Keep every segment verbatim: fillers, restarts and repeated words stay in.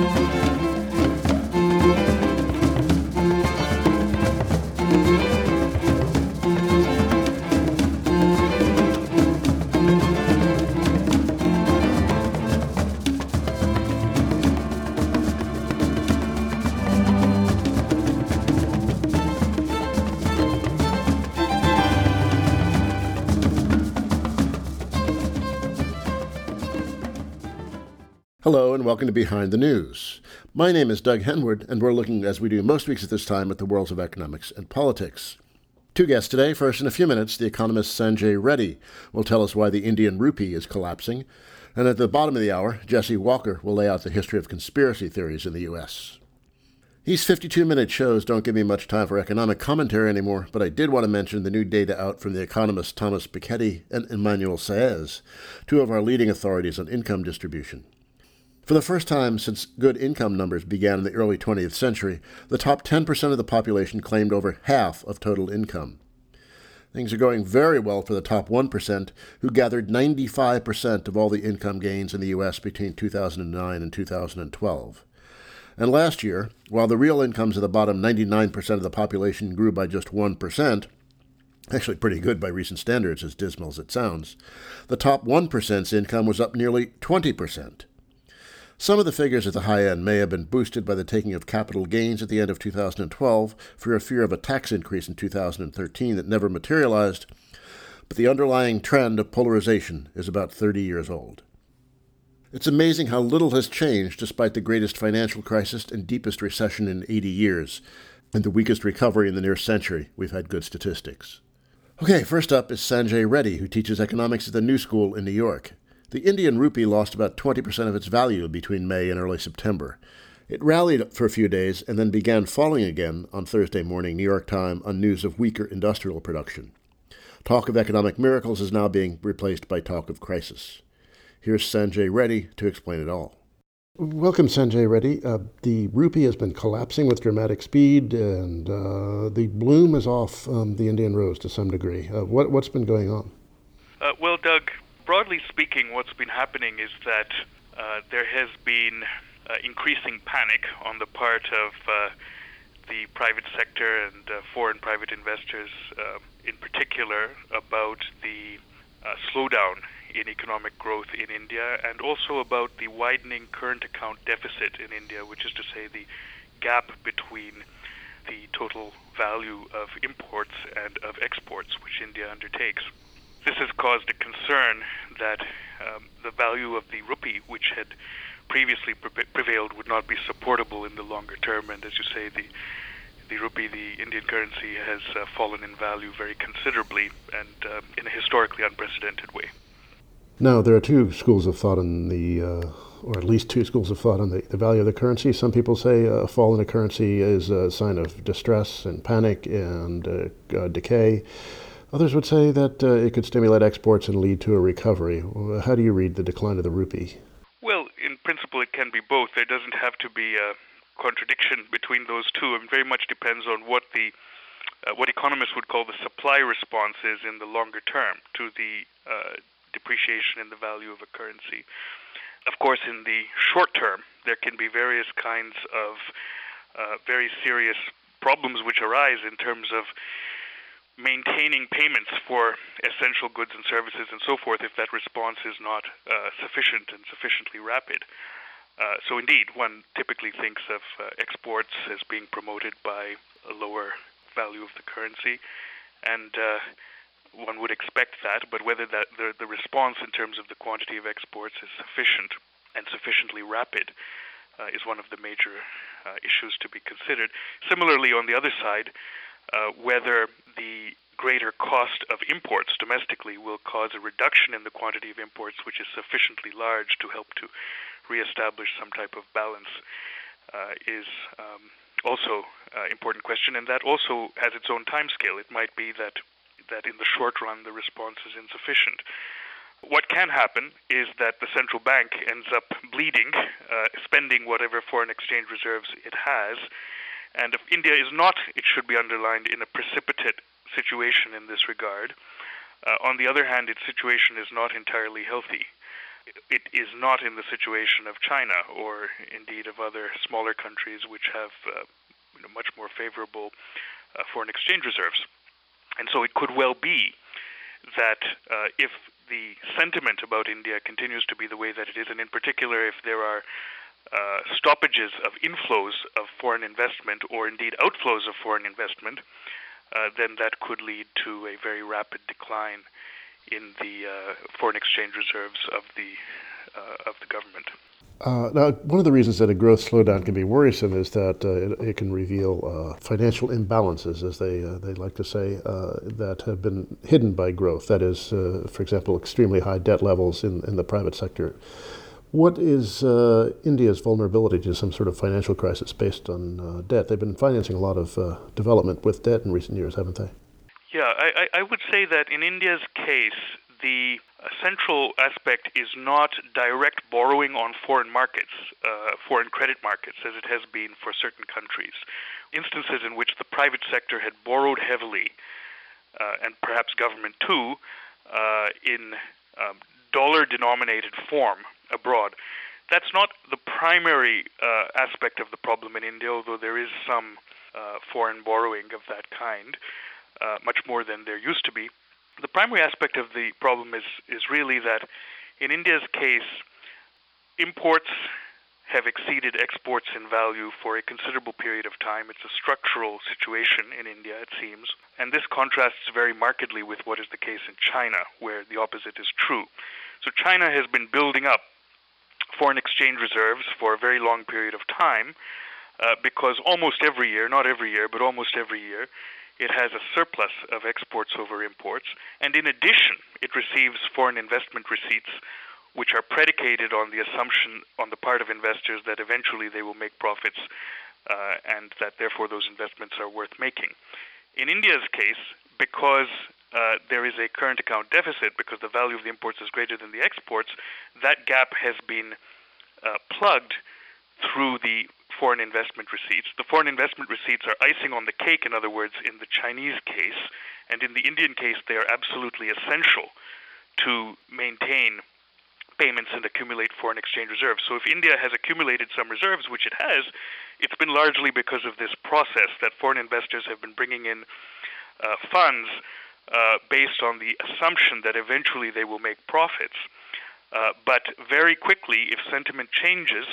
Hello and welcome to Behind the News. My name is Doug Henwood, and we're looking, as we do most weeks at this time, at the worlds of economics and politics. Two guests today. First, in a few minutes, the economist Sanjay Reddy will tell us why the Indian rupee is collapsing. And at the bottom of the hour, Jesse Walker will lay out the history of conspiracy theories in the U S. These fifty-two minute shows don't give me much time for economic commentary anymore, but I did want to mention the new data out from the economists Thomas Piketty and Emmanuel Saez, two of our leading authorities on income distribution. For the first time since good income numbers began in the early twentieth century, the top ten percent of the population claimed over half of total income. Things are going very well for the top one percent, who gathered ninety-five percent of all the income gains in the U S between two thousand nine and two thousand twelve. And last year, while the real incomes of the bottom ninety-nine percent of the population grew by just one percent, actually pretty good by recent standards, as dismal as it sounds, the top one percent's income was up nearly twenty percent. Some of the figures at the high end may have been boosted by the taking of capital gains at the end of two thousand twelve for a fear of a tax increase in two thousand thirteen that never materialized, but the underlying trend of polarization is about thirty years old. It's amazing how little has changed despite the greatest financial crisis and deepest recession in eighty years, and the weakest recovery in the near century. We've had good statistics. Okay, first up is Sanjay Reddy, who teaches economics at the New School in New York. The Indian rupee lost about twenty percent of its value between May and early September. It rallied for a few days and then began falling again on Thursday morning, New York time, on news of weaker industrial production. Talk of economic miracles is now being replaced by talk of crisis. Here's Sanjay Reddy to explain it all. Welcome, Sanjay Reddy. Uh, the rupee has been collapsing with dramatic speed, and uh, the bloom is off um, the Indian rose to some degree. Uh, what, what's been going on? Uh, well, Doug, broadly speaking, what's been happening is that uh, there has been uh, increasing panic on the part of uh, the private sector and uh, foreign private investors uh, in particular about the uh, slowdown in economic growth in India, and also about the widening current account deficit in India, which is to say the gap between the total value of imports and of exports which India undertakes. This has caused a concern that um, the value of the rupee, which had previously pre- prevailed, would not be supportable in the longer term. And as you say, the the rupee, the Indian currency, has uh, fallen in value very considerably and uh, in a historically unprecedented way. Now, there are two schools of thought on the, uh, or at least two schools of thought on the, the value of the currency. Some people say a fall in a currency is a sign of distress and panic and uh, uh, decay. Others would say that uh, it could stimulate exports and lead to a recovery. How do you read the decline of the rupee? Well, in principle, it can be both. There doesn't have to be a contradiction between those two. It very much depends on what the uh, what economists would call the supply response is in the longer term to the uh, depreciation in the value of a currency. Of course, in the short term, there can be various kinds of uh, very serious problems which arise in terms of maintaining payments for essential goods and services and so forth if that response is not uh, sufficient and sufficiently rapid. Uh, so indeed, one typically thinks of uh, exports as being promoted by a lower value of the currency, and uh, one would expect that, but whether that the, the response in terms of the quantity of exports is sufficient and sufficiently rapid uh, is one of the major uh, issues to be considered. Similarly, on the other side, Uh, whether the greater cost of imports domestically will cause a reduction in the quantity of imports which is sufficiently large to help to reestablish some type of balance uh, is um, also an uh, important question, and that also has its own timescale. It might be that that in the short run the response is insufficient. What can happen is that the central bank ends up bleeding, uh, spending whatever foreign exchange reserves it has. And if India is not, it should be underlined, in a precipitate situation in this regard. Uh, on the other hand, its situation is not entirely healthy. it is not in the situation of China or indeed of other smaller countries which have uh, you know, much more favorable uh, foreign exchange reserves. And so it could well be that uh, if the sentiment about India continues to be the way that it is, and in particular if there are uh, stoppages of inflows of foreign investment or indeed outflows of foreign investment, uh, then that could lead to a very rapid decline in the uh, foreign exchange reserves of the uh, of the government. Uh, now, one of the reasons that a growth slowdown can be worrisome is that uh, it, it can reveal uh, financial imbalances, as they uh, they like to say, uh, that have been hidden by growth. That is, uh, for example, extremely high debt levels in, in the private sector. What is uh, India's vulnerability to some sort of financial crisis based on uh, debt? They've been financing a lot of uh, development with debt in recent years, haven't they? Yeah, I, I would say that in India's case, the central aspect is not direct borrowing on foreign markets, uh, foreign credit markets, as it has been for certain countries. Instances in which the private sector had borrowed heavily, uh, and perhaps government too, uh, in um, dollar-denominated form abroad. That's not the primary uh, aspect of the problem in India, although there is some uh, foreign borrowing of that kind. Uh, much more than there used to be. The primary aspect of the problem is, is really that in India's case, imports have exceeded exports in value for a considerable period of time. It's a structural situation in India, it seems, and this contrasts very markedly with what is the case in China, where the opposite is true. So China has been building up foreign exchange reserves for a very long period of time uh, because almost every year, not every year, but almost every year, it has a surplus of exports over imports, and in addition, it receives foreign investment receipts, which are predicated on the assumption on the part of investors that eventually they will make profits, uh, and that therefore those investments are worth making. In India's case, because uh, there is a current account deficit, because the value of the imports is greater than the exports, that gap has been uh, plugged through the foreign investment receipts. The foreign investment receipts are icing on the cake, in other words, in the Chinese case, and in the Indian case, they are absolutely essential to maintain payments and accumulate foreign exchange reserves. So if India has accumulated some reserves, which it has, it's been largely because of this process that foreign investors have been bringing in uh, funds uh, based on the assumption that eventually they will make profits. Uh, but very quickly, if sentiment changes,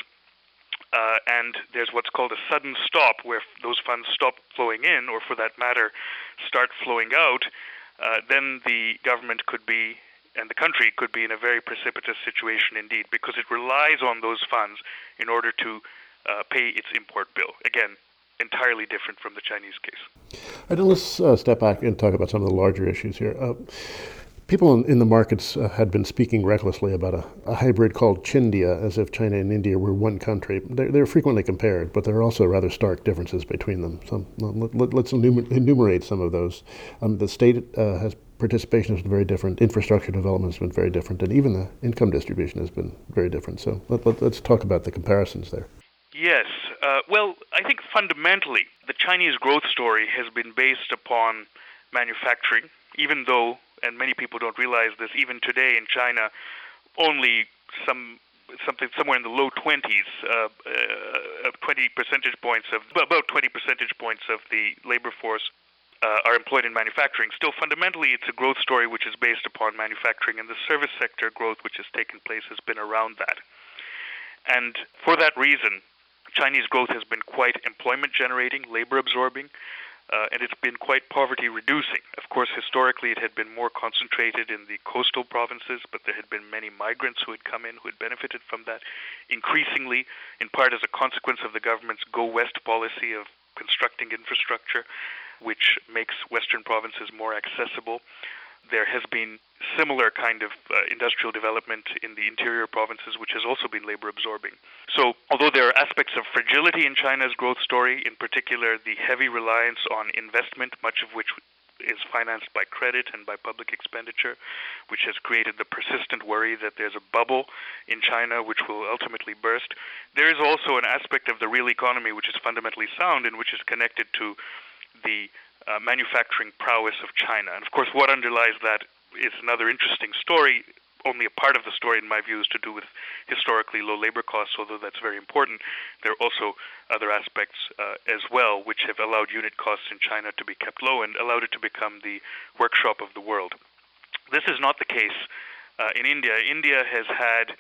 Uh, and there's what's called a sudden stop, where f- those funds stop flowing in, or for that matter, start flowing out, uh, then the government could be, and the country could be in a very precipitous situation indeed, because it relies on those funds in order to uh, pay its import bill. Again, entirely different from the Chinese case. All right, now let's uh, step back and talk about some of the larger issues here. Uh, People in, in the markets uh, had been speaking recklessly about a, a hybrid called Chindia, as if China and India were one country. They're, they're frequently compared, but there are also rather stark differences between them. So let, let, let's enumerate some of those. Um, the state uh, has participation has been very different. Infrastructure development has been very different, and even the income distribution has been very different. So let, let, let's talk about the comparisons there. Yes. Uh, well, I think fundamentally, the Chinese growth story has been based upon manufacturing, even though, and many people don't realize this, even today in China, only some something somewhere in the low twenties, uh, uh, twenty percentage points of about twenty percentage points of the labor force uh, are employed in manufacturing. Still, fundamentally, it's a growth story which is based upon manufacturing, and the service sector growth which has taken place has been around that. And for that reason, Chinese growth has been quite employment generating, labor absorbing. Uh, and it's been quite poverty-reducing. Of course, historically, it had been more concentrated in the coastal provinces, but there had been many migrants who had come in who had benefited from that. Increasingly, in part as a consequence of the government's Go West policy of constructing infrastructure, which makes Western provinces more accessible, there has been similar kind of uh, industrial development in the interior provinces, which has also been labor-absorbing. So, although there are aspects of fragility in China's growth story, in particular the heavy reliance on investment, much of which is financed by credit and by public expenditure, which has created the persistent worry that there's a bubble in China which will ultimately burst, there is also an aspect of the real economy which is fundamentally sound and which is connected to the uh, manufacturing prowess of China. And of course, what underlies that is another interesting story. only a part of the story, in my view, is to do with historically low labor costs, although that's very important. There are also other aspects uh, as well, which have allowed unit costs in China to be kept low and allowed it to become the workshop of the world. This is not the case uh, in India. India has had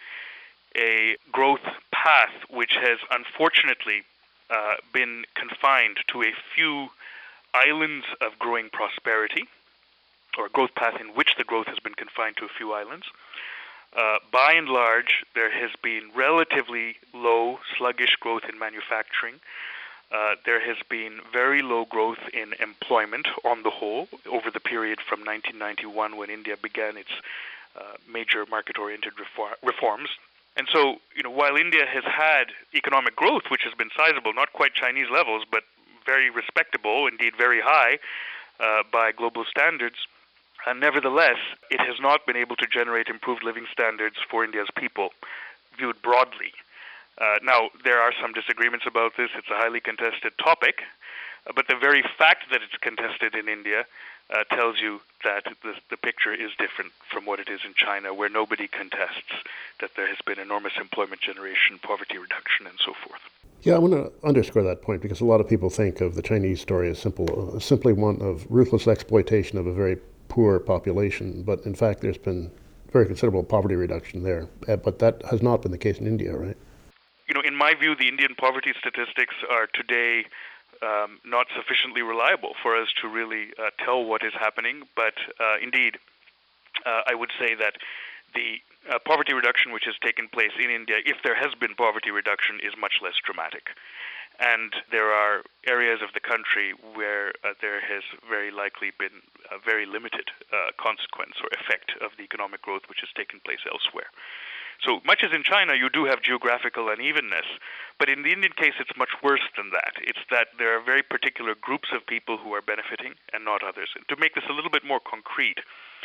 a growth path which has unfortunately uh, been confined to a few islands of growing prosperity, or a growth path in which the growth has been confined to a few islands. Uh, by and large, there has been relatively low, sluggish growth in manufacturing. Uh, there has been very low growth in employment on the whole over the period from nineteen ninety-one, when India began its uh, major market-oriented refor- reforms. And so, you know, while India has had economic growth, which has been sizable, not quite Chinese levels, but very respectable, indeed very high uh, by global standards, Uh, nevertheless, it has not been able to generate improved living standards for India's people, viewed broadly. Uh, now, there are some disagreements about this. It's a highly contested topic, uh, but the very fact that it's contested in India uh, tells you that the, the picture is different from what it is in China, where nobody contests that there has been enormous employment generation, poverty reduction, and so forth. Yeah, I want to underscore that point, because a lot of people think of the Chinese story as simple, uh, simply one of ruthless exploitation of a very poor population, but in fact there's been very considerable poverty reduction there. Uh, but that has not been the case in India, right? You know, in my view, the Indian poverty statistics are today um, not sufficiently reliable for us to really uh, tell what is happening, but uh, indeed, uh, I would say that the uh, poverty reduction which has taken place in India, if there has been poverty reduction, is much less dramatic. And there are areas of the country where uh, there has very likely been a very limited uh, consequence or effect of the economic growth which has taken place elsewhere. So much as in China, you do have geographical unevenness, but in the Indian case, it's much worse than that. It's that there are very particular groups of people who are benefiting and not others. And to make this a little bit more concrete,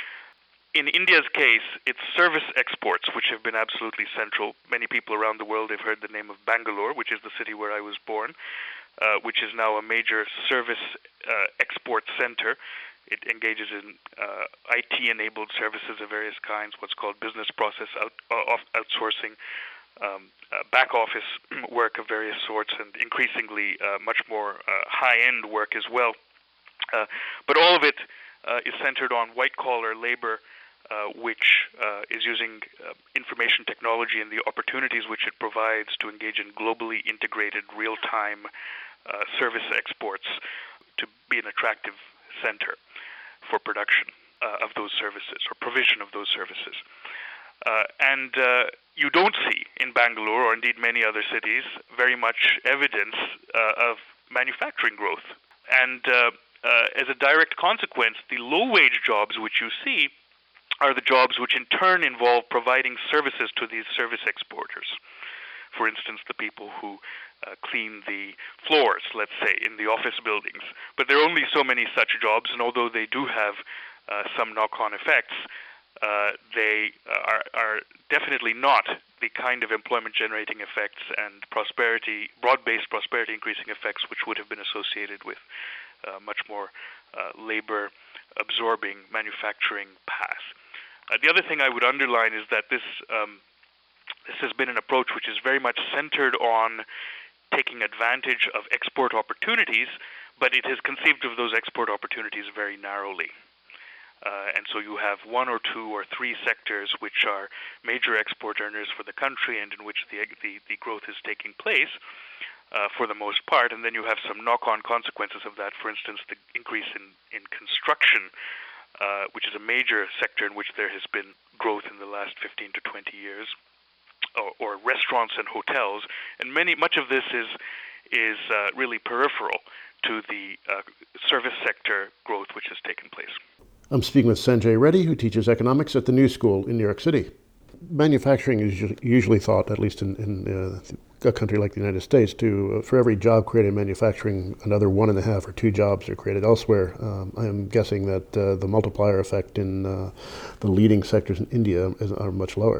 in India's case, it's service exports which have been absolutely central. Many people around the world have heard the name of Bangalore, which is the city where I was born, uh, which is now a major service uh, export center. It engages in uh, I T-enabled services of various kinds, what's called business process out, uh, outsourcing, um, uh, back office work of various sorts, and increasingly uh, much more uh, high-end work as well. Uh, but all of it uh, is centered on white-collar labor, Uh, which uh, is using uh, information technology and the opportunities which it provides to engage in globally integrated real-time uh, service exports to be an attractive center for production uh, of those services or provision of those services. Uh, and uh, you don't see in Bangalore, or indeed many other cities, very much evidence uh, of manufacturing growth. And uh, uh, as a direct consequence, the low-wage jobs which you see are the jobs which in turn involve providing services to these service exporters. For instance, the people who uh, clean the floors, let's say, in the office buildings. But there are only so many such jobs, and although they do have uh, some knock-on effects, uh, they are, are definitely not the kind of employment-generating effects and prosperity, broad-based prosperity-increasing effects which would have been associated with uh, much more uh, labor-absorbing manufacturing path. Uh, the other thing I would underline is that this um, this has been an approach which is very much centered on taking advantage of export opportunities, but it has conceived of those export opportunities very narrowly. Uh, and so you have one or two or three sectors which are major export earners for the country and in which the the, the growth is taking place uh, for the most part, and then you have some knock-on consequences of that. For instance, the increase in, in construction, Uh, which is a major sector in which there has been growth in the last fifteen to twenty years, or, or restaurants and hotels, and many much of this is is uh, really peripheral to the uh, service sector growth which has taken place. I'm speaking with Sanjay Reddy, who teaches economics at the New School in New York City. Manufacturing is usually thought, at least in, in uh, a country like the United States, to uh, for every job created in manufacturing, another one and a half or two jobs are created elsewhere. Um, I'm guessing that uh, the multiplier effect in uh, the leading sectors in India is, are much lower.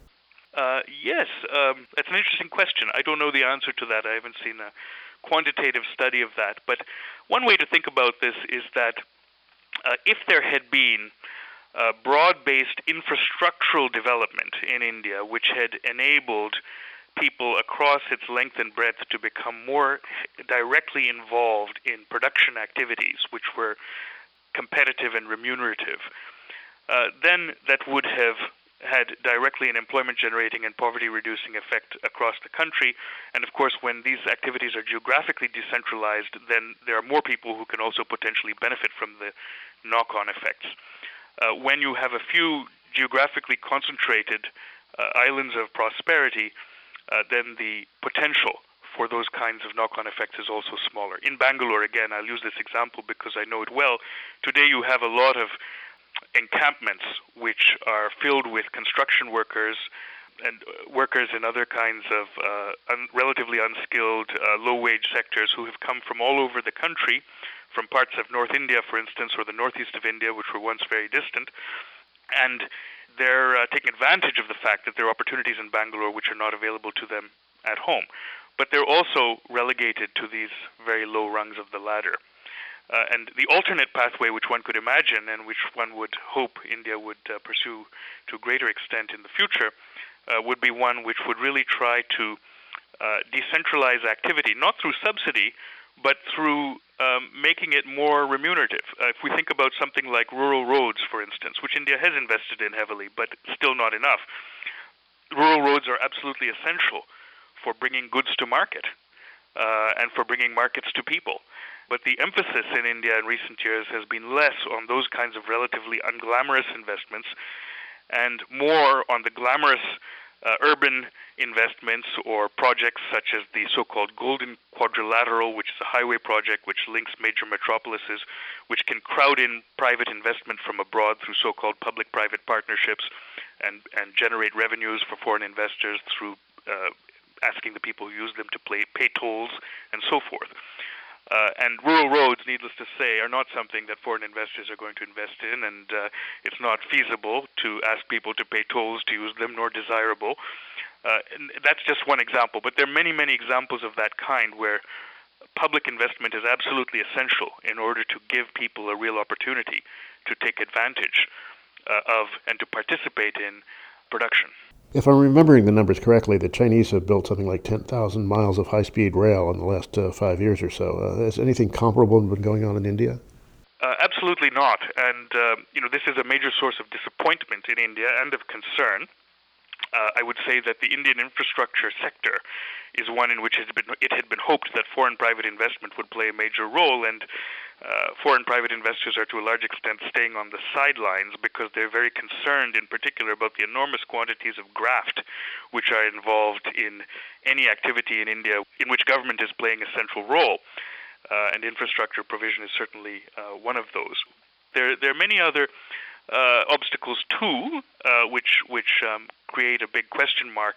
Uh, yes, um, that's an interesting question. I don't know the answer to that. I haven't seen a quantitative study of that. But one way to think about this is that uh, if there had been uh, broad-based infrastructural development in India, which had enabled people across its length and breadth to become more directly involved in production activities, which were competitive and remunerative, uh, then that would have had directly an employment-generating and poverty-reducing effect across the country. And of course, when these activities are geographically decentralized, then there are more people who can also potentially benefit from the knock-on effects. Uh, when you have a few geographically concentrated uh, islands of prosperity, uh, then the potential for those kinds of knock-on effects is also smaller. In Bangalore, again, I'll use this example because I know it well. Today you have a lot of encampments which are filled with construction workers and workers in other kinds of uh, un- relatively unskilled, uh, low-wage sectors who have come from all over the country, from parts of North India, for instance, or the northeast of India, which were once very distant, and they're uh, taking advantage of the fact that there are opportunities in Bangalore which are not available to them at home. But they're also relegated to these very low rungs of the ladder. Uh, and the alternate pathway which one could imagine and which one would hope India would uh, pursue to a greater extent in the future uh, would be one which would really try to uh, decentralize activity, not through subsidy, but through um, making it more remunerative. Uh, if we think about something like rural roads, for instance, which India has invested in heavily, but still not enough, rural roads are absolutely essential for bringing goods to market uh, and for bringing markets to people. But the emphasis in India in recent years has been less on those kinds of relatively unglamorous investments and more on the glamorous uh, urban investments or projects such as the so-called Golden Quadrilateral, which is a highway project which links major metropolises, which can crowd in private investment from abroad through so-called public-private partnerships and, and generate revenues for foreign investors through uh, asking the people who use them to pay, pay tolls and so forth. Uh, and rural roads, needless to say, are not something that foreign investors are going to invest in, and uh, it's not feasible to ask people to pay tolls to use them, nor desirable. Uh, and that's just one example, but there are many, many examples of that kind where public investment is absolutely essential in order to give people a real opportunity to take advantage uh, of and to participate in production. If I'm remembering the numbers correctly, the Chinese have built something like ten thousand miles of high-speed rail in the last uh, five years or so. Uh, has anything comparable been going on in India? Uh, absolutely not. And, uh, you know, this is a major source of disappointment in India and of concern. Uh, I would say that the Indian infrastructure sector is one in which it had been, it had been hoped that foreign private investment would play a major role, and uh, foreign private investors are to a large extent staying on the sidelines because they're very concerned in particular about the enormous quantities of graft which are involved in any activity in India in which government is playing a central role, uh, and infrastructure provision is certainly uh, one of those. There, there are many other Uh, obstacles too, uh, which which um, create a big question mark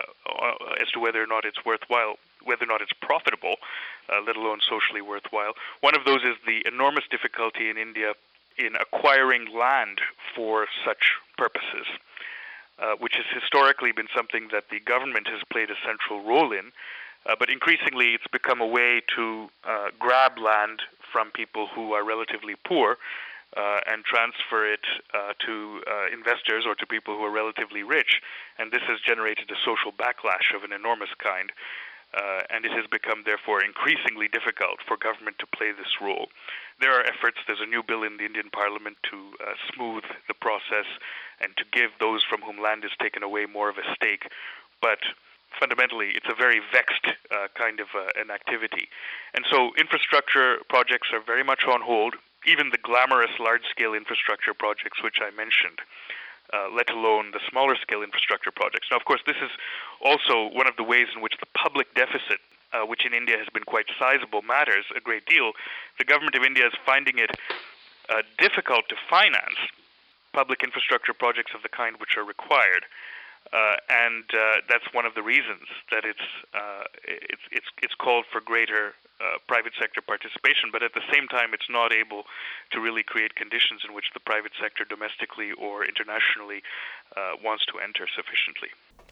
uh, as to whether or not it's worthwhile, whether or not it's profitable, uh, let alone socially worthwhile. One of those is the enormous difficulty in India in acquiring land for such purposes, uh, which has historically been something that the government has played a central role in, uh, but increasingly it's become a way to uh, grab land from people who are relatively poor Uh, and transfer it uh, to uh, investors or to people who are relatively rich. And this has generated a social backlash of an enormous kind. Uh, and it has become, therefore, increasingly difficult for government to play this role. There are efforts, there's a new bill in the Indian Parliament to uh, smooth the process and to give those from whom land is taken away more of a stake. But fundamentally, it's a very vexed uh, kind of uh, an activity. And so infrastructure projects are very much on hold. Even the glamorous large-scale infrastructure projects which I mentioned, uh, let alone the smaller-scale infrastructure projects. Now, of course, this is also one of the ways in which the public deficit, uh, which in India has been quite sizable, matters a great deal. The government of India is finding it uh, difficult to finance public infrastructure projects of the kind which are required. Uh, and uh, that's one of the reasons that it's uh, it's it's it's called for greater uh, private sector participation, but at the same time, it's not able to really create conditions in which the private sector, domestically or internationally, uh, wants to enter sufficiently.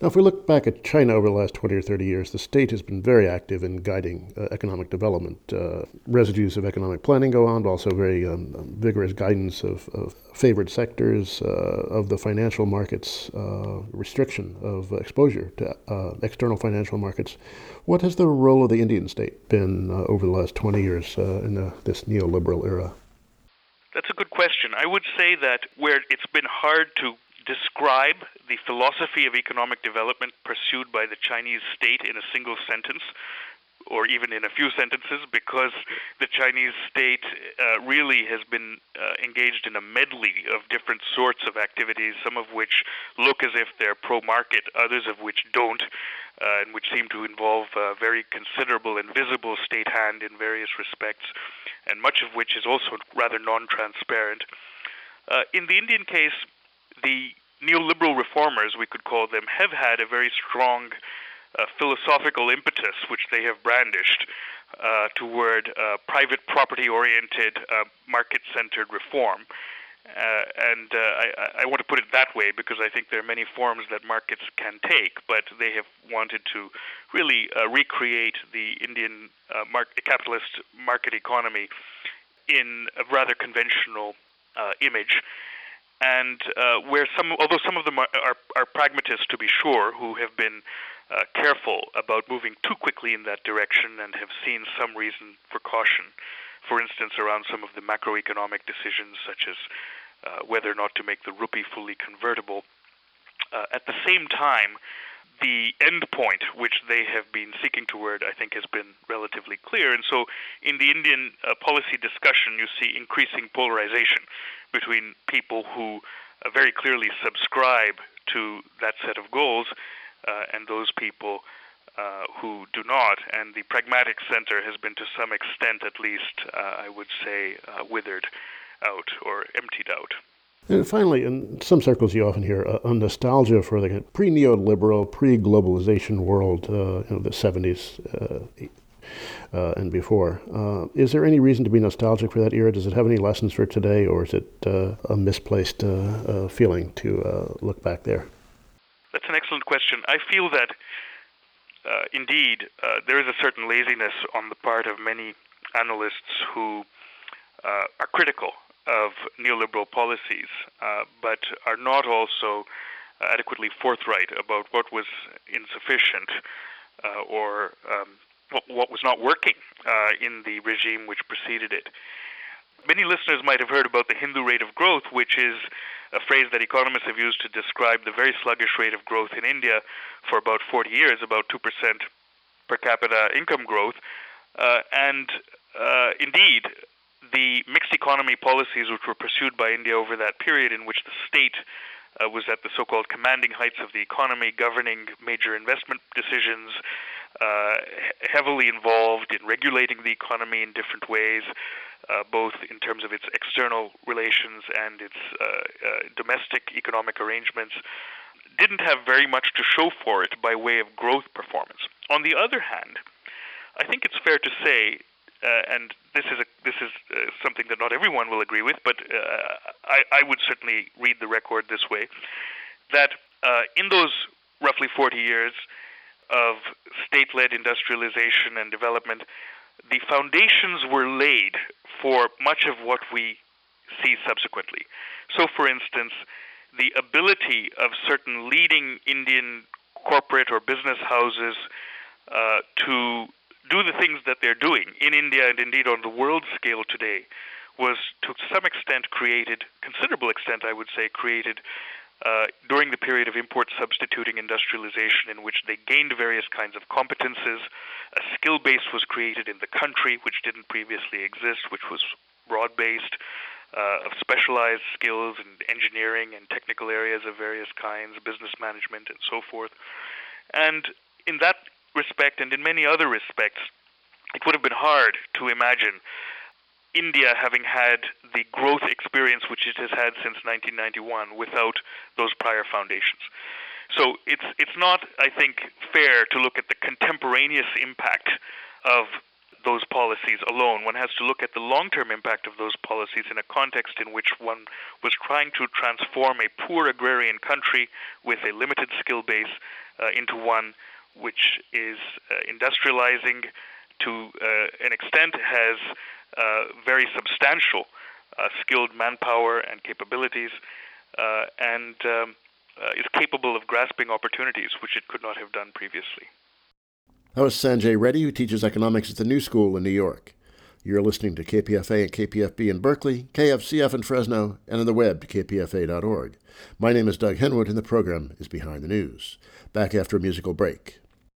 Now, if we look back at China over the last twenty or thirty years, the state has been very active in guiding uh, economic development. Uh, residues of economic planning go on, but also very um, vigorous guidance of, of favored sectors, uh, of the financial markets, uh, restriction of exposure to uh, external financial markets. What has the role of the Indian state been uh, over the last twenty years uh, in the, this neoliberal era? That's a good question. I would say that where it's been hard to describe the philosophy of economic development pursued by the Chinese state in a single sentence, or even in a few sentences, because the Chinese state uh, really has been uh, engaged in a medley of different sorts of activities, some of which look as if they're pro-market, others of which don't, uh, and which seem to involve a very considerable and visible state hand in various respects, and much of which is also rather non-transparent. Uh, in the Indian case, the neoliberal reformers, we could call them, have had a very strong uh, philosophical impetus, which they have brandished uh, toward uh, private property-oriented, uh, market-centered reform. Uh, and uh, I, I want to put it that way because I think there are many forms that markets can take, but they have wanted to really uh, recreate the Indian uh, market, capitalist market economy in a rather conventional uh, image. And uh, where some, although some of them are, are, are pragmatists, to be sure, who have been uh, careful about moving too quickly in that direction and have seen some reason for caution, for instance, around some of the macroeconomic decisions, such as uh, whether or not to make the rupee fully convertible. Uh, at the same time, the end point which they have been seeking toward, I think, has been relatively clear. And so in the Indian uh, policy discussion, you see increasing polarization between people who uh, very clearly subscribe to that set of goals uh, and those people uh, who do not. And the pragmatic center has been, to some extent at least, uh, I would say, uh, withered out or emptied out. And finally, in some circles you often hear a, a nostalgia for the pre-neoliberal, pre-globalization world, uh, you know, the seventies uh, uh, and before. Uh, is there any reason to be nostalgic for that era? Does it have any lessons for today, or is it uh, a misplaced uh, uh, feeling to uh, look back there? That's an excellent question. I feel that, uh, indeed, uh, there is a certain laziness on the part of many analysts who uh, are critical of neoliberal policies, uh, but are not also adequately forthright about what was insufficient uh, or um, what, what was not working uh, in the regime which preceded it. Many listeners might have heard about the Hindu rate of growth, which is a phrase that economists have used to describe the very sluggish rate of growth in India for about forty years, about two percent per capita income growth. Uh, and uh, indeed, the mixed economy policies which were pursued by India over that period, in which the state uh, was at the so-called commanding heights of the economy, governing major investment decisions, uh, heavily involved in regulating the economy in different ways, uh, both in terms of its external relations and its uh, uh, domestic economic arrangements, didn't have very much to show for it by way of growth performance. On the other hand, I think it's fair to say, Uh, and this is a, this is uh, something that not everyone will agree with, but uh, I, I would certainly read the record this way, that uh, in those roughly forty years of state-led industrialization and development, the foundations were laid for much of what we see subsequently. So, for instance, the ability of certain leading Indian corporate or business houses uh, to do the things that they're doing in India and indeed on the world scale today was to some extent created, considerable extent I would say, created uh, during the period of import substituting industrialization, in which they gained various kinds of competences. A skill base was created in the country which didn't previously exist, which was broad-based, uh, of specialized skills in engineering and technical areas of various kinds, business management and so forth. And in that respect, and in many other respects, it would have been hard to imagine India having had the growth experience which it has had since nineteen ninety-one without those prior foundations. So it's it's not, I think, fair to look at the contemporaneous impact of those policies alone. One has to look at the long-term impact of those policies in a context in which one was trying to transform a poor agrarian country with a limited skill base uh, into one which is uh, industrializing to uh, an extent, has uh, very substantial uh, skilled manpower and capabilities, uh, and um, uh, is capable of grasping opportunities which it could not have done previously. That was Sanjay Reddy, who teaches economics at the New School in New York. You're listening to K P F A and K P F B in Berkeley, K F C F in Fresno, and on the web to k p f a dot org. My name is Doug Henwood, and the program is Behind the News. Back after a musical break.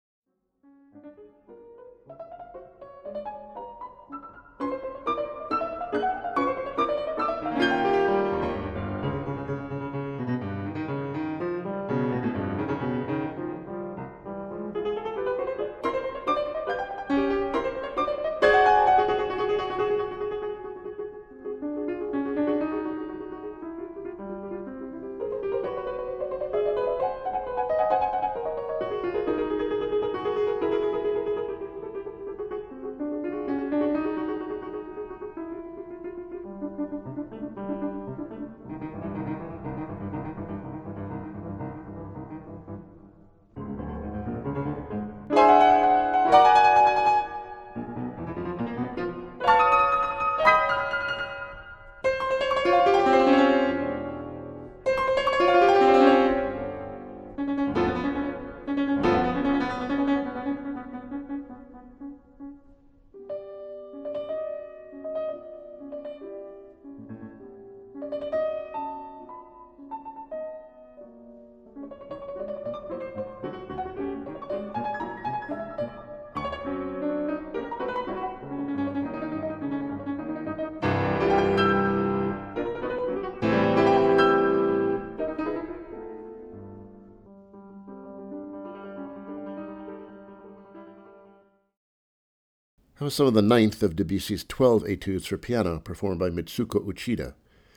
That was some of the ninth of Debussy's twelve etudes for piano, performed by Mitsuko Uchida.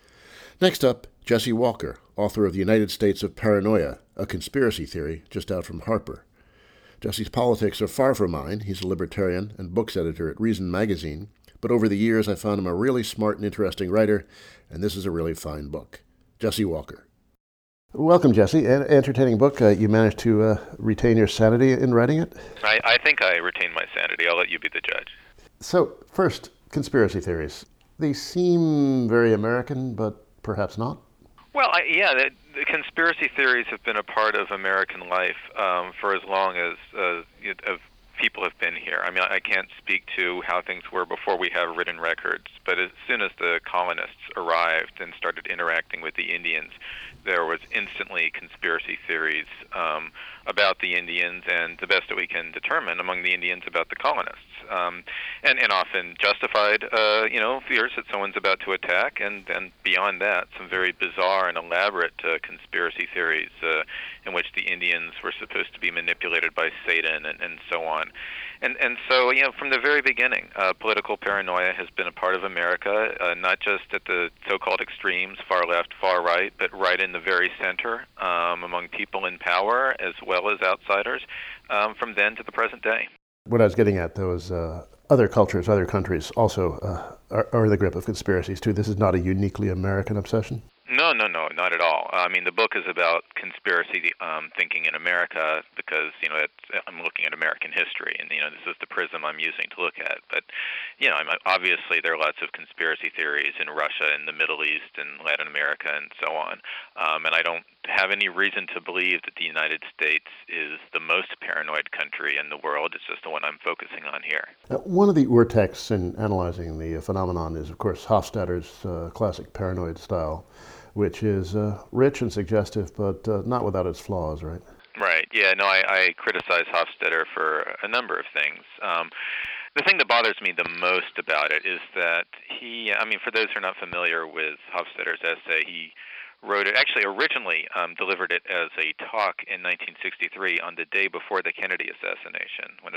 Next up, Jesse Walker, author of The United States of Paranoia, a conspiracy theory, just out from Harper. Jesse's politics are far from mine. He's a libertarian and books editor at Reason Magazine, but over the years I found him a really smart and interesting writer, and this is a really fine book. Jesse Walker. Welcome, Jesse. An entertaining book. Uh, you managed to uh, retain your sanity in writing it? I, I think I retained my sanity. I'll let you be the judge. So, first, conspiracy theories. They seem very American, but perhaps not? Well, I, yeah, the, the conspiracy theories have been a part of American life um, for as long as uh, it, of people have been here. I mean, I can't speak to how things were before we have written records, but as soon as the colonists arrived and started interacting with the Indians, there was instantly conspiracy theories um, about the Indians, and the best that we can determine among the Indians about the colonists, um, and, and often justified, uh, you know, fears that someone's about to attack, and, and beyond that, some very bizarre and elaborate uh, conspiracy theories uh, in which the Indians were supposed to be manipulated by Satan and, and so on. And and so, you know, from the very beginning, uh, political paranoia has been a part of America, uh, not just at the so-called extremes, far left, far right, but right in the very center um, among people in power as well as outsiders, um, from then to the present day. What I was getting at, though, is uh, other cultures, other countries also uh, are, are in the grip of conspiracies, too. This is not a uniquely American obsession? No, no, no, not at all. I mean, the book is about conspiracy um, thinking in America because, you know, it's, I'm looking at American history, and, you know, this is the prism I'm using to look at. But, you know, I'm, obviously there are lots of conspiracy theories in Russia and the Middle East and Latin America and so on. Um, and I don't have any reason to believe that the United States is the most paranoid country in the world. It's just the one I'm focusing on here. Uh, one of the ur-texts in analyzing the phenomenon is, of course, Hofstadter's uh, classic paranoid style, which is uh, rich and suggestive, but uh, not without its flaws, right? Right. Yeah, no, I, I criticize Hofstadter for a number of things. Um, the thing that bothers me the most about it is that he, I mean, for those who are not familiar with Hofstadter's essay, he wrote it, actually originally um, delivered it as a talk in nineteen sixty-three on the day before the Kennedy assassination, one of those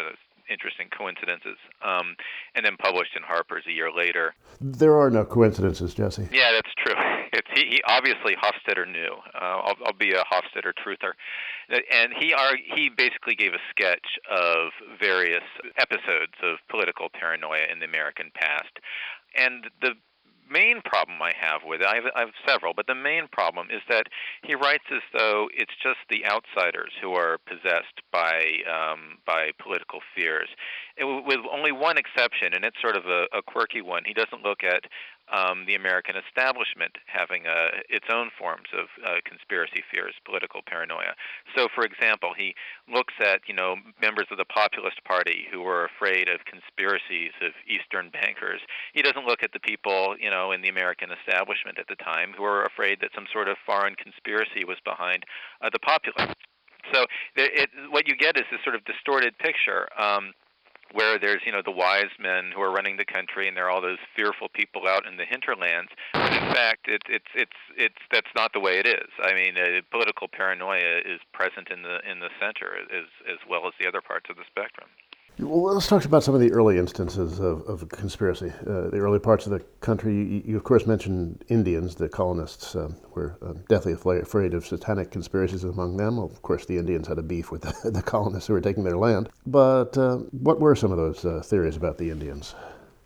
interesting coincidences, um, and then published in Harper's a year later. There are no coincidences, Jesse. Yeah, that's true. It's, he, he obviously Hofstadter knew. Uh, I'll, I'll be a Hofstadter truther, and he are, he basically gave a sketch of various episodes of political paranoia in the American past, and the main problem I have with it, I have, I have several, but the main problem is that he writes as though it's just the outsiders who are possessed by um, by political fears, it, with only one exception, and it's sort of a, a quirky one. He doesn't look at um, the American establishment having uh, its own forms of uh, conspiracy fears, political paranoia. So, for example, he looks at, you know, members of the Populist Party who were afraid of conspiracies of Eastern bankers. He doesn't look at the people, you know, in the American establishment at the time who were afraid that some sort of foreign conspiracy was behind uh, the populists. So it, what you get is this sort of distorted picture. Um, where there's, you know, the wise men who are running the country, and there are all those fearful people out in the hinterlands. But in fact, it's it's it's it's that's not the way it is. I mean, uh, political paranoia is present in the in the center as as well as the other parts of the spectrum. Well, let's talk about some of the early instances of, of conspiracy. Uh, the early parts of the country, you, you of course mentioned Indians. The colonists uh, were uh, deathly afraid of satanic conspiracies among them. Well, of course, the Indians had a beef with the, the colonists who were taking their land. But uh, what were some of those uh, theories about the Indians?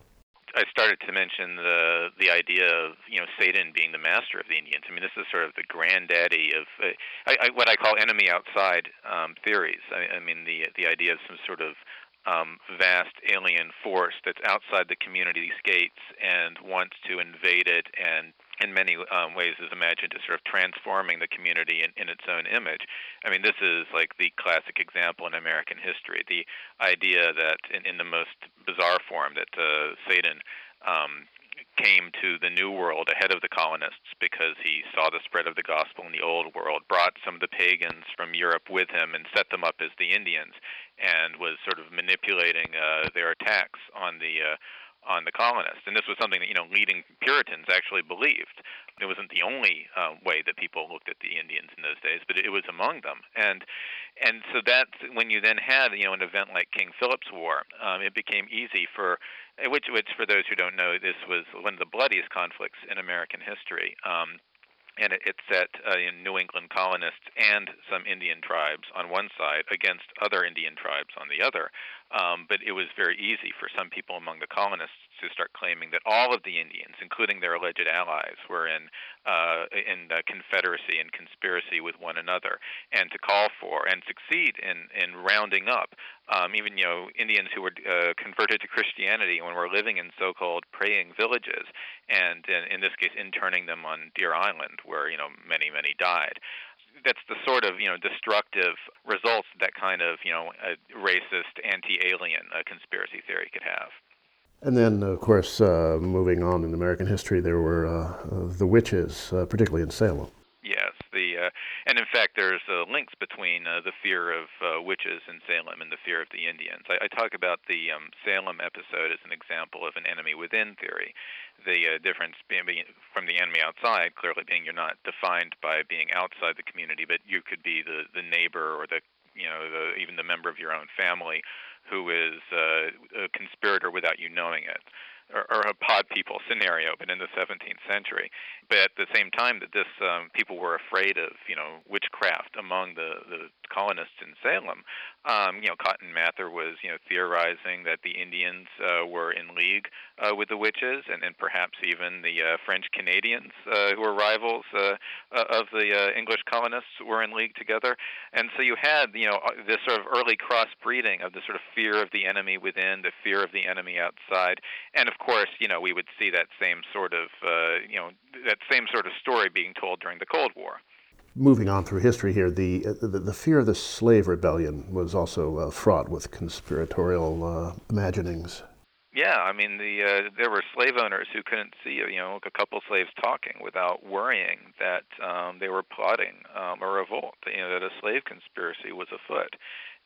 I started to mention the the idea of, you know, Satan being the master of the Indians. I mean, this is sort of the granddaddy of uh, I, I, what I call enemy outside um, theories. I, I mean, the the idea of some sort of Um, vast alien force that's outside the community's gates and wants to invade it, and in many um, ways is imagined as sort of transforming the community in, in its own image. I mean, this is like the classic example in American history, the idea that in, in the most bizarre form that uh, Satan um, came to the New World ahead of the colonists because he saw the spread of the gospel in the Old World, brought some of the pagans from Europe with him and set them up as the Indians, and was sort of manipulating uh, their attacks on the uh, on the colonists. And this was something that, you know, leading Puritans actually believed. It wasn't the only uh, way that people looked at the Indians in those days, but it was among them. And and so that when you then had, you know, an event like King Philip's War, um, it became easy for, which, which for those who don't know, this was one of the bloodiest conflicts in American history. Um, and it, it set uh, New England colonists and some Indian tribes on one side against other Indian tribes on the other. Um, but it was very easy for some people among the colonists to start claiming that all of the Indians, including their alleged allies, were in uh, in uh, confederacy and conspiracy with one another, and to call for and succeed in, in rounding up um, even, you know, Indians who were uh, converted to Christianity and were living in so-called praying villages, and in, in this case interning them on Deer Island, where, you know, many, many died. That's the sort of, you know, destructive results that kind of, you know, a racist, anti-alien uh, conspiracy theory could have. And then, of course, uh, moving on in American history, there were uh, uh, the witches, uh, particularly in Salem. Yes, the uh, and in fact, there's uh, links between uh, the fear of uh, witches in Salem and the fear of the Indians. I, I talk about the um, Salem episode as an example of an enemy within theory. The uh, difference being from the enemy outside, clearly being you're not defined by being outside the community, but you could be the, the neighbor or the, you know, the, even the member of your own family who is uh, a conspirator without you knowing it. Or, or a pod people scenario, but in the seventeenth century. But at the same time that this um, people were afraid of, you know, witchcraft among the, the colonists in Salem, um, you know, Cotton Mather was, you know, theorizing that the Indians uh, were in league uh, with the witches, and, and perhaps even the uh, French Canadians, uh, who were rivals uh, of the uh, English colonists, were in league together. And so you had, you know, this sort of early crossbreeding of the sort of fear of the enemy within, the fear of the enemy outside, and of Of course, you know, we would see that same sort of, uh, you know, that same sort of story being told during the Cold War. Moving on through history here, the the, the fear of the slave rebellion was also uh, fraught with conspiratorial uh, imaginings. Yeah, I mean, the uh, there were slave owners who couldn't see, you know, a couple slaves talking without worrying that um, they were plotting um, a revolt, you know, that a slave conspiracy was afoot.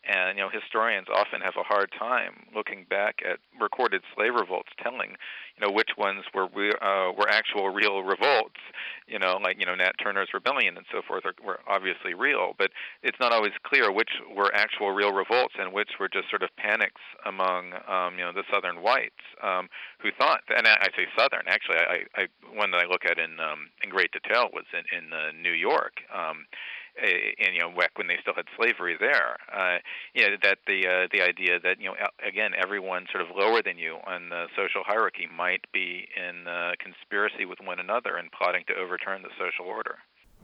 And, you know, historians often have a hard time looking back at recorded slave revolts, telling, you know, which ones were re- uh, were actual real revolts, you know, like, you know, Nat Turner's Rebellion and so forth are, were obviously real, but it's not always clear which were actual real revolts and which were just sort of panics among, um, you know, the Southern whites um, who thought, and I say Southern, actually, I, I one that I look at in um, in great detail was in, in uh, New York. Um, and, you know, back when they still had slavery there, uh, you know, that the uh, the idea that, you know, again, everyone sort of lower than you on the social hierarchy might be in uh, conspiracy with one another and plotting to overturn the social order.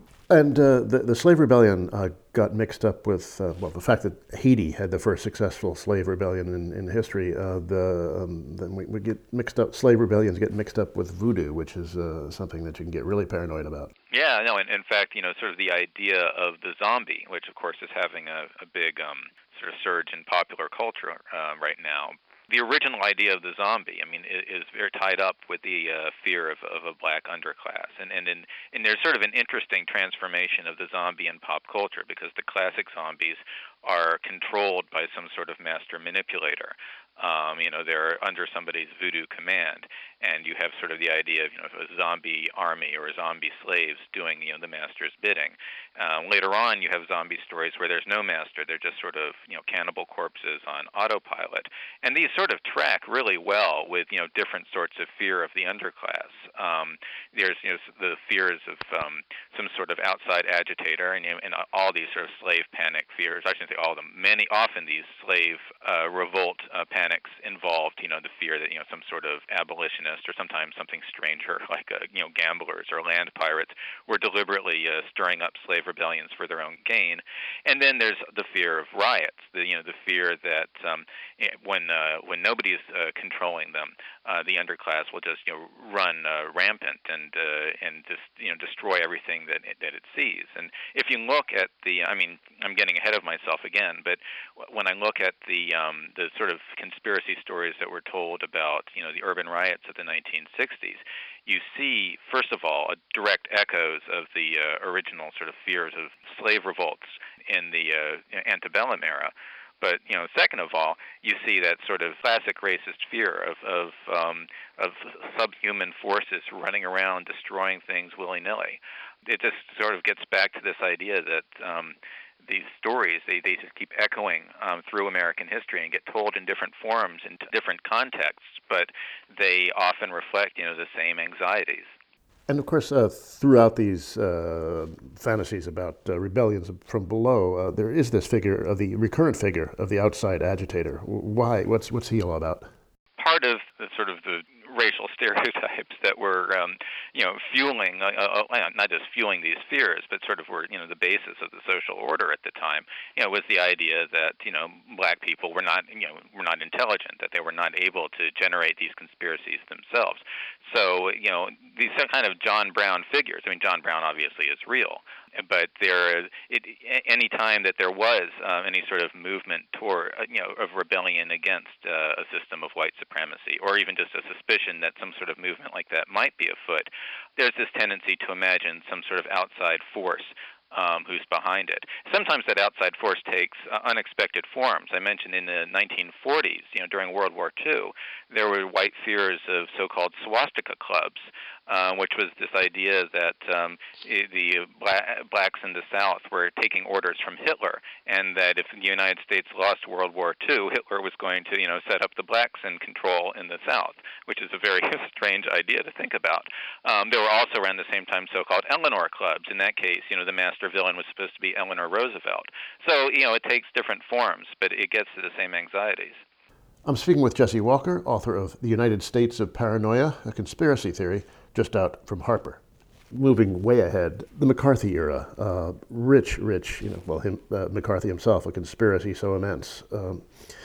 And uh, the, the slave rebellion uh, got mixed up with, uh, well, the fact that Haiti had the first successful slave rebellion in, in history. Uh, the um, then we, we get mixed up, slave rebellions get mixed up with voodoo, which is uh, something that you can get really paranoid about. Yeah, no, in, in fact, you know, sort of the idea of the zombie, which of course is having a, a big um, sort of surge in popular culture uh, right now. The original idea of the zombie, I mean, is very tied up with the uh, fear of, of a black underclass. And and, in, and there's sort of an interesting transformation of the zombie in pop culture, because the classic zombies are controlled by some sort of master manipulator. Um, you know, they're under somebody's voodoo command, and you have sort of the idea of, you know, a zombie army or zombie slaves doing, you know, the master's bidding. Um, later on, you have zombie stories where there's no master; they're just sort of, you know, cannibal corpses on autopilot, and these sort of track really well with, you know, different sorts of fear of the underclass. Um, there's, you know, the fears of um, some sort of outside agitator, and, you know, and all these sort of slave panic fears. I shouldn't say all of them. Many, often these slave uh, revolt uh, panics involved, you know, the fear that, you know, some sort of abolitionist or sometimes something stranger like, uh, you know, gamblers or land pirates were deliberately uh, stirring up slave rebellions for their own gain. And then there's the fear of riots, the, you know, the fear that um, when uh, when nobody's uh, controlling them, uh, the underclass will just, you know, run uh, rampant and uh, and just, you know, destroy everything that it, that it sees. And if you look at the, I mean, I'm getting ahead of myself again, but when I look at the um, the sort of conspiracy stories that were told about, you know, the urban riots of the nineteen sixties, you see, first of all, a direct echoes of the uh, original sort of fears of slave revolts in the uh, antebellum era. But, you know, second of all, you see that sort of classic racist fear of of, um, of subhuman forces running around destroying things willy-nilly. It just sort of gets back to this idea that um, these stories, they, they just keep echoing um, through American history and get told in different forms and different contexts, but they often reflect, you know, the same anxieties. And of course, uh, throughout these uh, fantasies about uh, rebellions from below, uh, there is this figure of the recurrent figure of the outside agitator. Why? What's what's he all about? Part of the sort of the racial stereotypes that were, um, you know, fueling, uh, uh, not just fueling these fears, but sort of were, you know, the basis of the social order at the time, you know, was the idea that, you know, black people were not, you know, were not intelligent, that they were not able to generate these conspiracies themselves. So, you know, these kind of John Brown figures, I mean, John Brown obviously is real, but there, it, any time that there was uh, any sort of movement toward, uh, you know, of rebellion against uh, a system of white supremacy, or even just a suspicion that some sort of movement like that might be afoot, there's this tendency to imagine some sort of outside force um, who's behind it. Sometimes that outside force takes uh, unexpected forms. I mentioned in the nineteen forties, you know, during World War Two, there were white fears of so-called swastika clubs, uh, which was this idea that um, the bla- blacks in the South were taking orders from Hitler, and that if the United States lost World War Two, Hitler was going to, you know, set up the blacks in control in the South, which is a very strange idea to think about. Um, there were also around the same time so-called Eleanor clubs. In that case, you know, the master villain was supposed to be Eleanor Roosevelt. So, you know, it takes different forms, but it gets to the same anxieties. I'm speaking with Jesse Walker, author of The United States of Paranoia, a conspiracy theory, just out from Harper. Moving way ahead, the McCarthy era, uh, rich, rich, you know, well, him, uh, McCarthy himself, a conspiracy so immense. Um,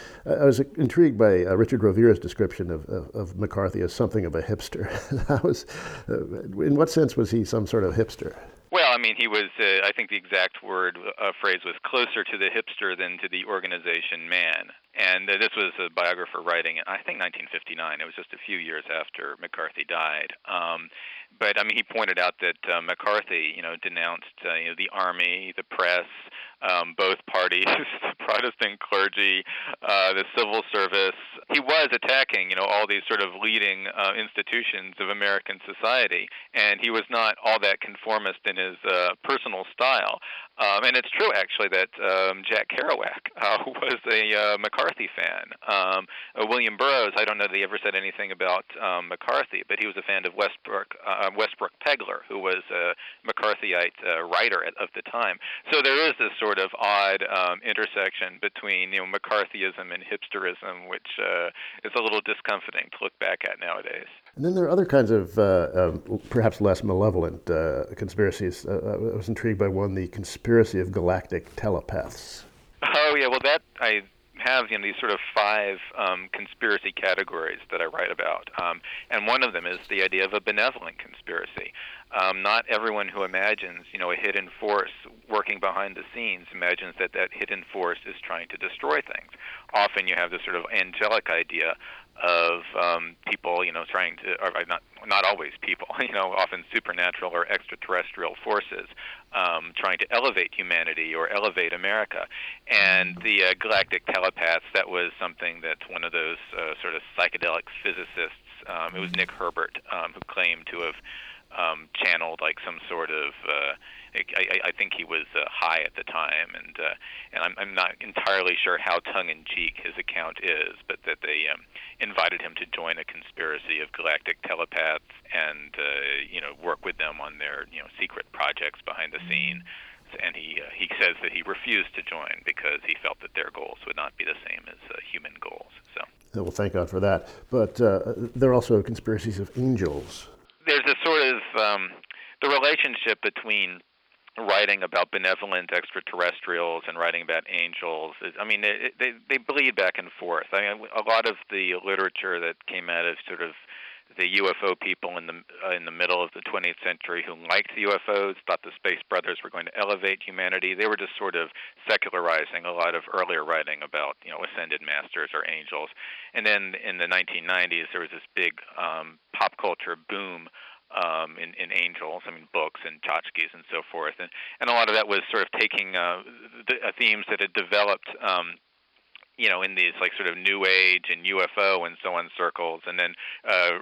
I was intrigued by uh, Richard Rovera's description of, of, of McCarthy as something of a hipster. That was, uh, in what sense was he some sort of hipster? Well, I mean, he was, uh, I think the exact word, uh, phrase was closer to the hipster than to the organization man. And uh, this was a biographer writing in, I think, nineteen fifty-nine. It was just a few years after McCarthy died. Um, but, I mean, he pointed out that uh, McCarthy, you know, denounced, uh, you know, the army, the press, um, both parties, Protestant clergy, uh, the civil service. He was attacking, you know, all these sort of leading uh, institutions of American society, and he was not all that conformist in his uh, personal style. Um, and it's true, actually, that um, Jack Kerouac uh, was a uh, McCarthy fan. Um, uh, William Burroughs, I don't know that he ever said anything about um, McCarthy, but he was a fan of Westbrook uh, Westbrook Pegler, who was a McCarthyite uh, writer at, of the time. So there is this sort of odd um, intersection between, you know, McCarthyism and hipsterism, which uh, is a little discomforting to look back at nowadays. And then there are other kinds of uh, um, perhaps less malevolent uh, conspiracies. Uh, I was intrigued by one, the conspiracy of galactic telepaths. Oh, yeah, well, that I have, you know, these sort of five um, conspiracy categories that I write about. Um, and one of them is the idea of a benevolent conspiracy. Um, not everyone who imagines, you know, a hidden force working behind the scenes imagines that that hidden force is trying to destroy things. Often you have this sort of angelic idea of um, people, you know, trying to, or not not always people, you know, often supernatural or extraterrestrial forces um, trying to elevate humanity or elevate America. And the uh, galactic telepaths, that was something that one of those uh, sort of psychedelic physicists, um, it was Nick Herbert, um, who claimed to have um, channeled like some sort of, uh, I, I think he was uh, high at the time, and uh, and I'm, I'm not entirely sure how tongue-in-cheek his account is, but that they um, invited him to join a conspiracy of galactic telepaths and uh, you know, work with them on their, you know, secret projects behind the scene. And he uh, he says that he refused to join because he felt that their goals would not be the same as uh, human goals. So, well, thank God for that. But uh, there are also conspiracies of angels. There's a sort of um, the relationship between writing about benevolent extraterrestrials and writing about angels. I mean, they, they they bleed back and forth. I mean, a lot of the literature that came out of sort of the U F O people in the uh, in the middle of the twentieth century who liked the U F Os, thought the Space Brothers were going to elevate humanity. They were just sort of secularizing a lot of earlier writing about, you know, ascended masters or angels. And then in the nineteen nineties, there was this big um, pop culture boom Um, in, in angels, I mean, books and tchotchkes and so forth. And, and a lot of that was sort of taking uh, the, uh, themes that had developed, um, you know, in these like sort of New Age and U F O and so on circles, and then uh,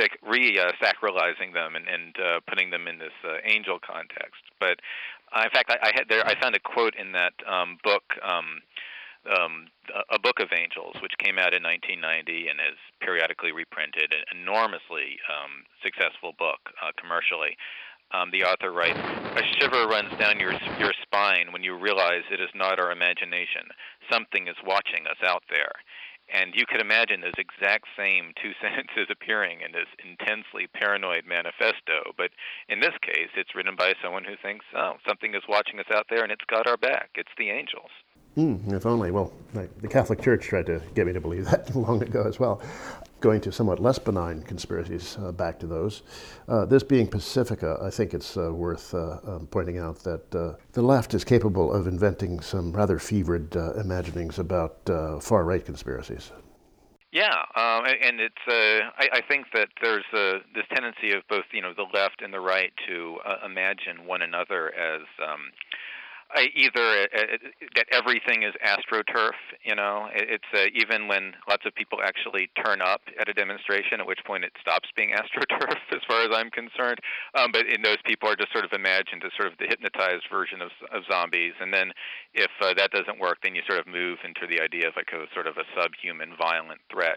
re-sacralizing them and, and uh, putting them in this uh, angel context. But uh, in fact, I, I had there, I found a quote in that um, book, um, Um, a Book of Angels, which came out in nineteen ninety and is periodically reprinted, an enormously um, successful book uh, commercially. Um, the author writes, "A shiver runs down your your spine when you realize it is not our imagination. Something is watching us out there." And you could imagine those exact same two sentences appearing in this intensely paranoid manifesto. But in this case, it's written by someone who thinks, oh, something is watching us out there and it's got our back. It's the angels. Mm, if only. Well, the Catholic Church tried to get me to believe that long ago as well. Going to somewhat less benign conspiracies, uh, back to those. Uh, this being Pacifica, I think it's uh, worth uh, um, pointing out that uh, the left is capable of inventing some rather fevered uh, imaginings about uh, far-right conspiracies. Yeah, um, and it's. Uh, I, I think that there's uh, this tendency of both, you know, the left and the right to uh, imagine one another as um, I, either uh, that everything is AstroTurf. You know, it's uh, even when lots of people actually turn up at a demonstration, at which point it stops being AstroTurf, as far as I'm concerned. Um, but in those people are just sort of imagined as sort of the hypnotized version of, of zombies, and then if uh, that doesn't work, then you sort of move into the idea of like a sort of a subhuman, violent threat.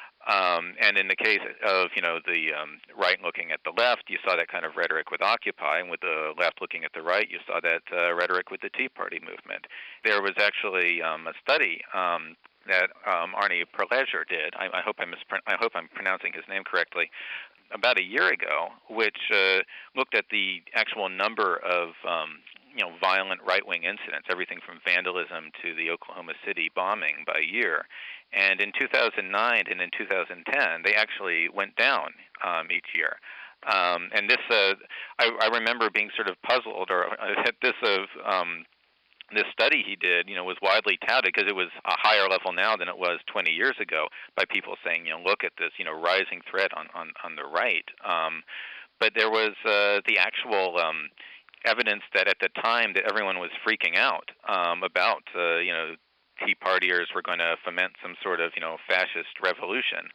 Um, and in the case of, you know, the um, right looking at the left, you saw that kind of rhetoric with Occupy, and with the left looking at the right, you saw that uh, rhetoric with the Tea Party movement. There was actually um, a study um, that um, Arnie Perleger did. I, I hope I mispron- I hope I'm pronouncing his name correctly. About a year ago, which uh, looked at the actual number of um, you know, violent right-wing incidents, everything from vandalism to the Oklahoma City bombing by year. And in two thousand nine and in two thousand ten, they actually went down um, each year. Um, and this, uh, I, I remember being sort of puzzled, or uh, this of um, this study he did, you know, was widely touted because it was a higher level now than it was twenty years ago by people saying, you know, look at this, you know, rising threat on on, on the right. Um, but there was uh, the actual um, evidence that at the time that everyone was freaking out um, about, uh, you know, Tea Partiers were going to foment some sort of, you know, fascist revolution,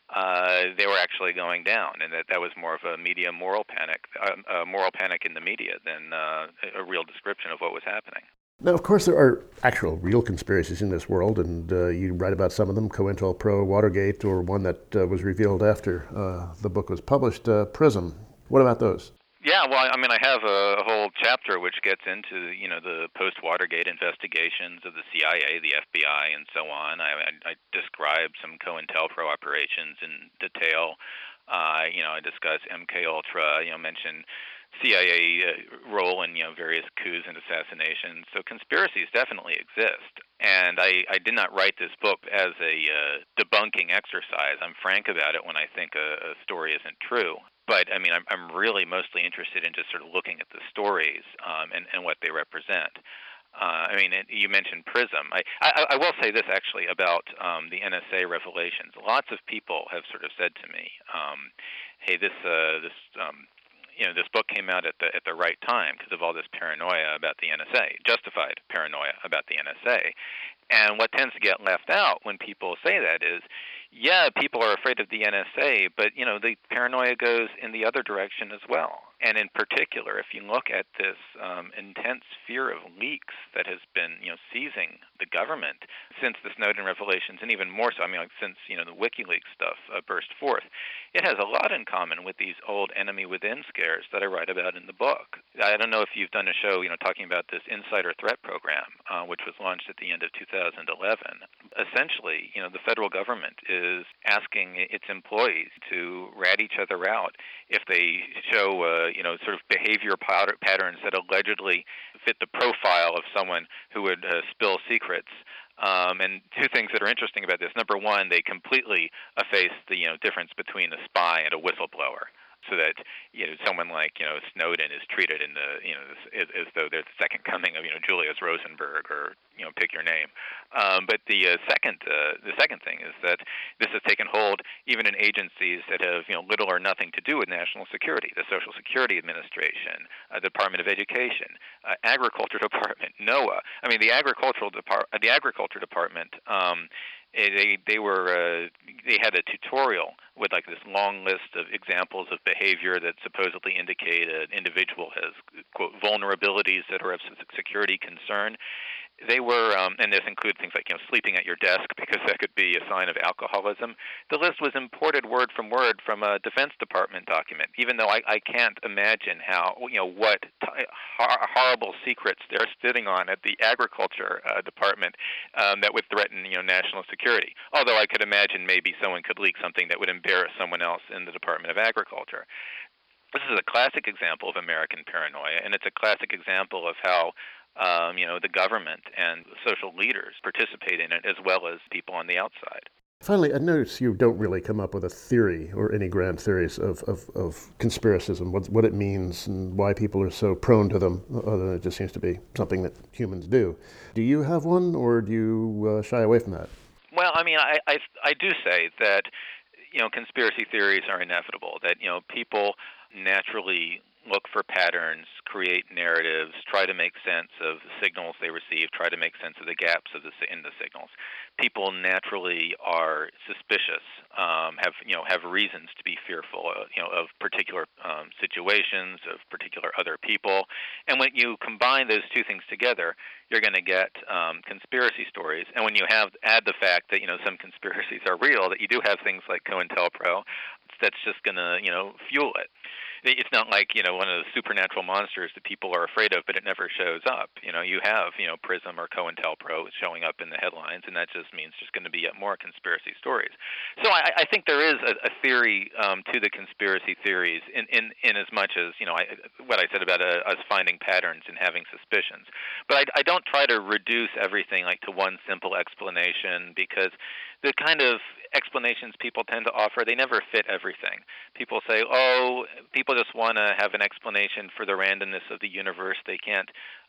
uh, they were actually going down, and that that was more of a media moral panic, uh, a moral panic in the media than uh, a real description of what was happening. Now, of course, there are actual real conspiracies in this world, and uh, you write about some of them, COINTELPRO, Watergate, or one that uh, was revealed after uh, the book was published, uh, PRISM. What about those? Yeah, well, I mean, I have a, a whole chapter which gets into, you know, the post-Watergate investigations of the C I A, the F B I, and so on. I, I, I describe some COINTELPRO operations in detail. Uh, you know, I discuss M K Ultra. You know, mention C I A uh, role in, you know, various coups and assassinations. So conspiracies definitely exist. And I, I did not write this book as a uh, debunking exercise. I'm frank about it when I think a, a story isn't true. But, I mean, I'm, I'm really mostly interested in just sort of looking at the stories um, and, and what they represent. Uh, I mean, it, you mentioned PRISM. I, I, I will say this, actually, about um, the N S A revelations. Lots of people have sort of said to me, um, hey, this, uh, this um, you know, this book came out at the at the right time because of all this paranoia about the N S A, justified paranoia about the N S A. And what tends to get left out when people say that is, yeah, people are afraid of the N S A, but, you know, the paranoia goes in the other direction as well. And in particular, if you look at this um, intense fear of leaks that has been, you know, seizing the government since the Snowden revelations, and even more so, I mean, like since, you know, the WikiLeaks stuff uh, burst forth, it has a lot in common with these old enemy within scares that I write about in the book. I don't know if you've done a show, you know, talking about this insider threat program, uh, which was launched at the end of two thousand eleven. Essentially, you know, the federal government is asking its employees to rat each other out if they show, uh, you know, sort of behavior patterns that allegedly fit the profile of someone who would uh, spill secrets. Um, and two things that are interesting about this. Number one, they completely efface the, you know, difference between a spy and a whistleblower, so that, you know, someone like, you know, Snowden is treated in the, you know, as, as though they're the second coming of, you know, Julius Rosenberg, or, you know, pick your name. Um, but the uh, second, uh, the second thing is that this has taken hold even in agencies that have, you know, little or nothing to do with national security: the Social Security Administration, uh, the Department of Education, uh, Agriculture Department, NOAA. I mean, the agricultural depart, uh, the Agriculture Department. Um, They they were uh, they had a tutorial with like this long list of examples of behavior that supposedly indicate an individual has, quote, vulnerabilities that are of security concern. They were, um, and this includes things like, you know, sleeping at your desk, because that could be a sign of alcoholism. The list was imported word from word from a Defense Department document, even though I, I can't imagine how, you know, what t- hor- horrible secrets they're sitting on at the Agriculture uh, Department um, that would threaten, you know, national security. Although I could imagine maybe someone could leak something that would embarrass someone else in the Department of Agriculture. This is a classic example of American paranoia, and it's a classic example of how Um, you know, the government and social leaders participate in it, as well as people on the outside. Finally, I notice you don't really come up with a theory or any grand theories of, of, of conspiracism, what, what it means and why people are so prone to them, other than it just seems to be something that humans do. Do you have one, or do you uh, shy away from that? Well, I mean, I, I, I do say that, you know, conspiracy theories are inevitable, that, you know, people naturally look for patterns, create narratives, try to make sense of the signals they receive, try to make sense of the gaps of the in the signals. People naturally are suspicious, um, have you know have reasons to be fearful, uh, you know, of particular um, situations, of particular other people, and when you combine those two things together, you're going to get um, conspiracy stories. And when you have add the fact that, you know, some conspiracies are real, that you do have things like COINTELPRO, that's just going to, you know, fuel it. It's not like, you know, one of the supernatural monsters that people are afraid of, but it never shows up. You know, you have, you know, PRISM or COINTELPRO showing up in the headlines, and that just means there's going to be more conspiracy stories. So I, I think there is a, a theory um, to the conspiracy theories in, in, in as much as, you know, I, what I said about uh, us finding patterns and having suspicions. But I, I don't try to reduce everything like to one simple explanation, because the kind of explanations people tend to offer, they never fit everything. People say, oh, people just want to have an explanation for the randomness of the universe. They can't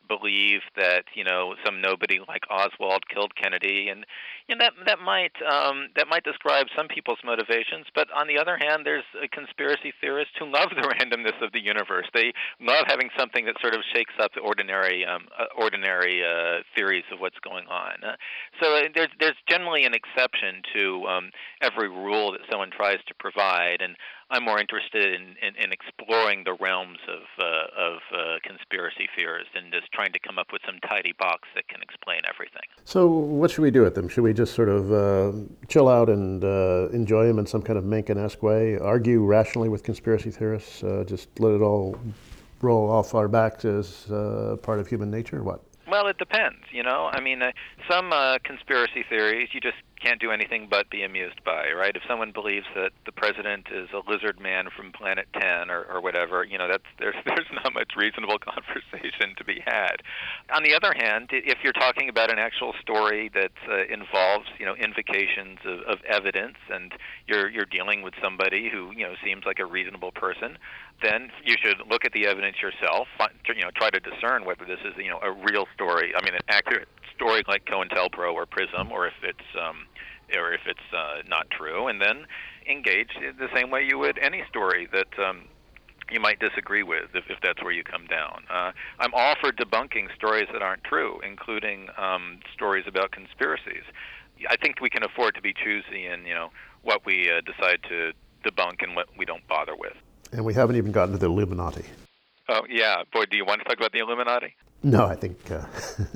believe that, you know, some nobody like Oswald killed Kennedy, and you know, that that might um, that might describe some people's motivations. But on the other hand, there's uh, conspiracy theorists who love the randomness of the universe. They love having something that sort of shakes up the ordinary um, uh, ordinary uh, theories of what's going on. Uh, so uh, there's there's generally an exception to um, every rule that someone tries to provide, and I'm more interested in, in, in exploring the realms of uh, of uh, conspiracy theorists and just trying to come up with some tidy box that can explain everything. So what should we do with them? Should we just sort of uh, chill out and uh, enjoy them in some kind of Mencken-esque way, argue rationally with conspiracy theorists, uh, just let it all roll off our backs as uh, part of human nature, or what? Well, it depends, you know. I mean, uh, some uh, conspiracy theories you just can't do anything but be amused by, right? If someone believes that the president is a lizard man from Planet ten or, or whatever, you know, that's there's there's not much reasonable conversation to be had. On the other hand, if you're talking about an actual story that uh, involves, you know, invocations of, of evidence, and you're you're dealing with somebody who, you know, seems like a reasonable person, then you should look at the evidence yourself, find, you know, try to discern whether this is, you know, a real story. I mean, an accurate story like COINTELPRO or PRISM, or if it's um, or if it's uh, not true, and then engage the same way you would any story that um, you might disagree with, if, if that's where you come down. Uh, I'm all for debunking stories that aren't true, including um, stories about conspiracies. I think we can afford to be choosy in, you know, what we uh, decide to debunk and what we don't bother with. And we haven't even gotten to the Illuminati. Oh, yeah. Boy, do you want to talk about the Illuminati? No, I think uh,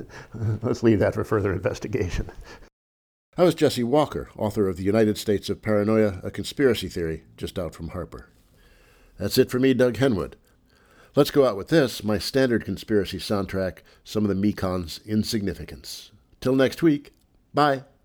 let's leave that for further investigation. That was Jesse Walker, author of The United States of Paranoia, A Conspiracy Theory, just out from Harper. That's it for me, Doug Henwood. Let's go out with this, my standard conspiracy soundtrack, some of the Mekon's Insignificance. Till next week, bye.